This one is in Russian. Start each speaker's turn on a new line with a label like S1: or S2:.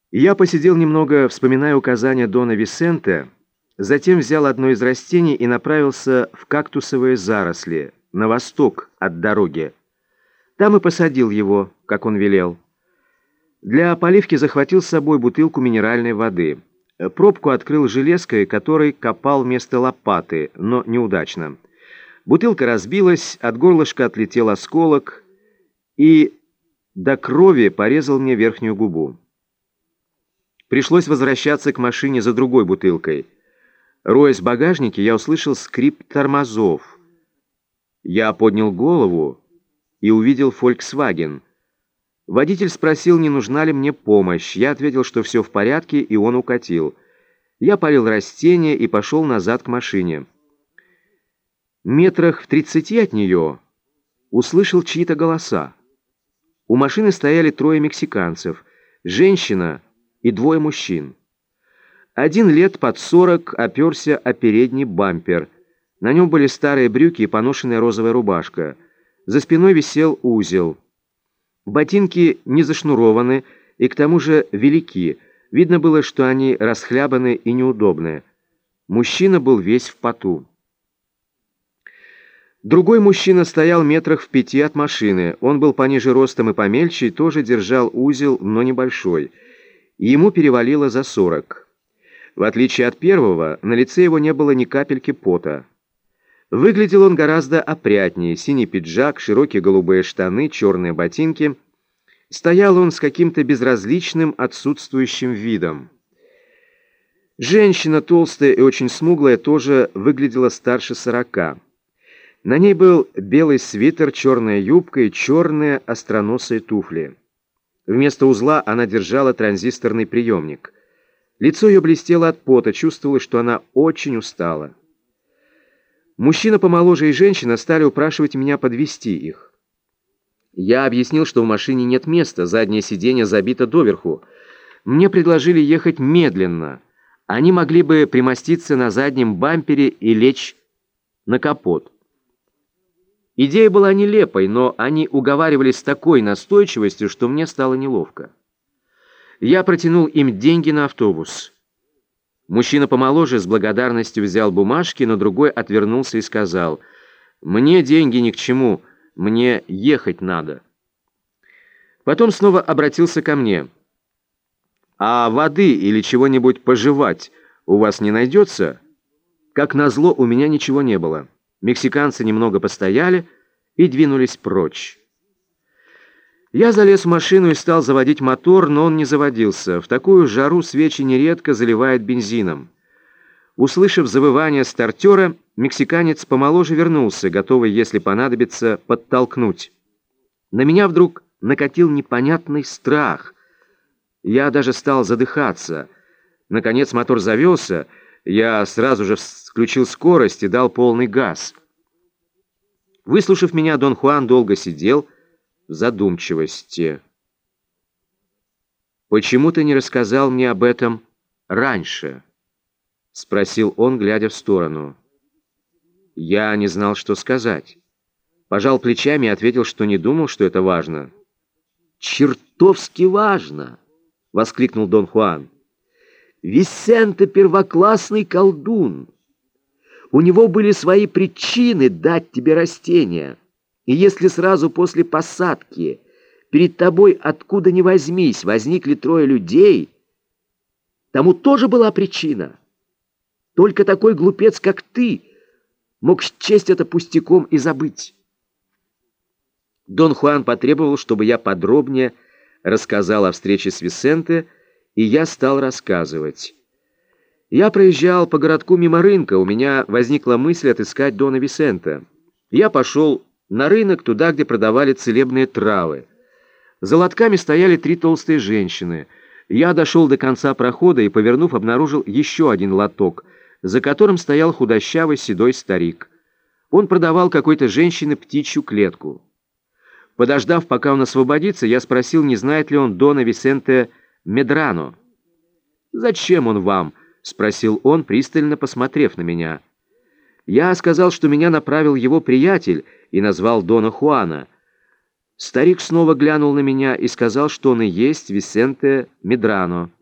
S1: Я посидел немного, вспоминая указания Дона Висенте, затем взял одно из растений и направился в кактусовые заросли, на восток от дороги. Там и посадил его, как он велел. Для поливки захватил с собой бутылку минеральной воды. Пробку открыл железкой, которой копал вместо лопаты, но неудачно. Бутылка разбилась, от горлышка отлетел осколок и до крови порезал мне верхнюю губу. Пришлось возвращаться к машине за другой бутылкой. Роясь в багажнике, я услышал скрип тормозов. Я поднял голову и увидел «Фольксваген». Водитель спросил, не нужна ли мне помощь. Я ответил, что все в порядке, и он укатил. Я полил растения и пошел назад к машине. Метрах в 30 от нее услышал чьи-то голоса. У машины стояли 3 мексиканцев, женщина и 2 мужчин. Один лет под 40 оперся о передний бампер. На нем были старые брюки и поношенная розовая рубашка. За спиной висел узел. Ботинки не зашнурованы и к тому же велики. Видно было, что они расхлябаны и неудобные. Мужчина был весь в поту. Другой мужчина стоял метрах в 5 от машины. Он был пониже ростом и помельче, и тоже держал узел, но небольшой. Ему перевалило за 40. В отличие от первого, на лице его не было ни капельки пота. Выглядел он гораздо опрятнее. Синий пиджак, широкие голубые штаны, черные ботинки. Стоял он с каким-то безразличным, отсутствующим видом. Женщина, толстая и очень смуглая, тоже выглядела старше 40. На ней был белый свитер, черная юбка и черные остроносые туфли. Вместо узла она держала транзисторный приемник. Лицо ее блестело от пота, чувствовалось, что она очень устала. Мужчина помоложе и женщина стали упрашивать меня подвезти их. Я объяснил, что в машине нет места, заднее сиденье забито доверху. Мне предложили ехать медленно. Они могли бы примоститься на заднем бампере и лечь на капот. Идея была нелепой, но они уговаривали с такой настойчивостью, что мне стало неловко. Я протянул им деньги на автобус. Мужчина помоложе с благодарностью взял бумажки, но другой отвернулся и сказал: «Мне деньги ни к чему, мне ехать надо». Потом снова обратился ко мне: «А воды или чего-нибудь пожевать у вас не найдется?» Как назло, у меня ничего не было. Мексиканцы немного постояли и двинулись прочь. Я залез в машину и стал заводить мотор, но он не заводился. В такую жару свечи нередко заливают бензином. Услышав завывание стартера, мексиканец помоложе вернулся, готовый, если понадобится, подтолкнуть. На меня вдруг накатил непонятный страх. Я даже стал задыхаться. Наконец мотор завелся, я сразу же включил скорость и дал полный газ. Выслушав меня, Дон Хуан долго сидел в задумчивости. «Почему ты не рассказал мне об этом раньше?» — спросил он, глядя в сторону. Я не знал, что сказать. Пожал плечами и ответил, что не думал, что это важно. «Чертовски важно!» — воскликнул Дон Хуан. «Висенте — первоклассный колдун. У него были свои причины дать тебе растения. И если сразу после посадки перед тобой откуда ни возьмись возникли 3 людей, тому тоже была причина. Только такой глупец, как ты, мог счесть это пустяком и забыть». Дон Хуан потребовал, чтобы я подробнее рассказал о встрече с Висенте, и я стал рассказывать. Я проезжал по городку мимо рынка, у меня возникла мысль отыскать Дона Висенте. Я пошел на рынок, туда, где продавали целебные травы. За лотками стояли 3 толстые женщины. Я дошел до конца прохода и, повернув, обнаружил еще один лоток, за которым стоял худощавый седой старик. Он продавал какой-то женщине птичью клетку. Подождав, пока он освободится, я спросил, не знает ли он Дона Висенте Медрано. «Зачем он вам?» — спросил он, пристально посмотрев на меня. Я сказал, что меня направил его приятель, и назвал Дона Хуана. Старик снова глянул на меня и сказал, что он и есть Висенте Медрано.